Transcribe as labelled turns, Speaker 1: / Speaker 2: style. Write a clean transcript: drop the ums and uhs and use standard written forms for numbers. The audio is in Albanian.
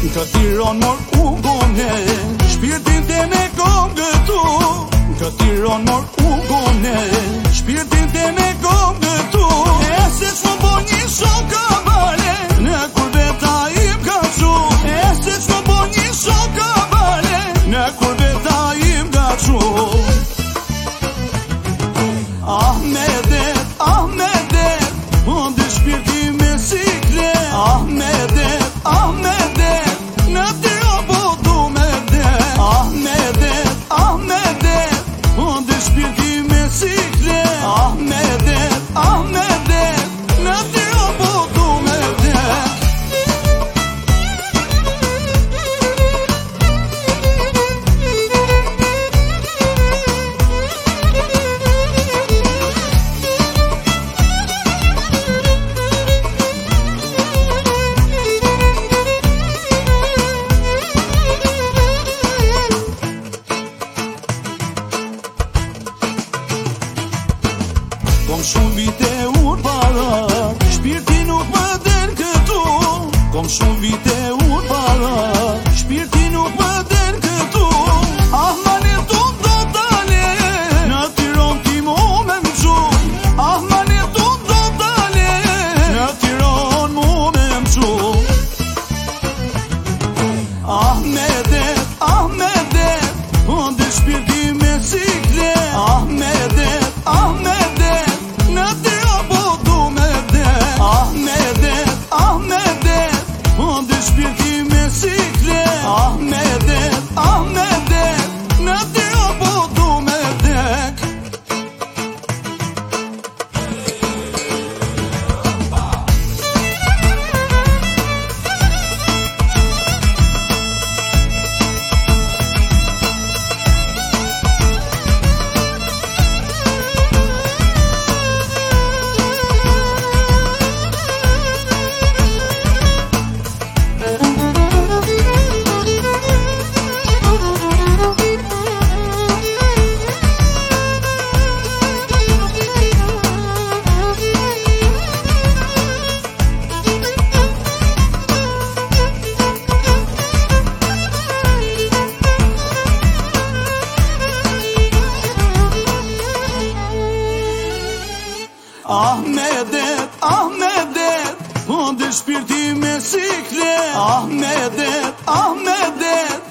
Speaker 1: Ka tiron mor u gone, shpirtin te me kom gëtu. Ka tiron mor u gone, shpirtin te me kom gëtu. E se s'më bo një shok kabale, në kur veta im ka qu. E se s'më bo një shok kabale, në kur veta im ka qu. Ahmedet, Ahmedet, unë shpirti me siklet. Ahmedet, Ahmedet, në ty o botu me det. Ahmedet, Ahmedet, unë shpirti me siklet. Ahmedet, Ahmedet, në ty o botu me det. Kom shumë vite unë para, shpirti nuk më den këtu. Kom shumë vite unë para, shpirti nuk më den këtu. Ahmanet unë do dale, në Tiron ti mu me mqu. Ahmanet unë do dale, në Tiron mu me mqu. Ahmedet, Ahmedet, unë shpirti me siklet. Ahmedet, Ahmedet, në ty o botu me det. Ahmedet, Ahmedet, unë shpirti me siklet. Ahmedet, Ahmedet, në ty o botu me det. Ahmedet, Ahmedet, unë shpirti me siklet. Ahmedet, Ahmedet,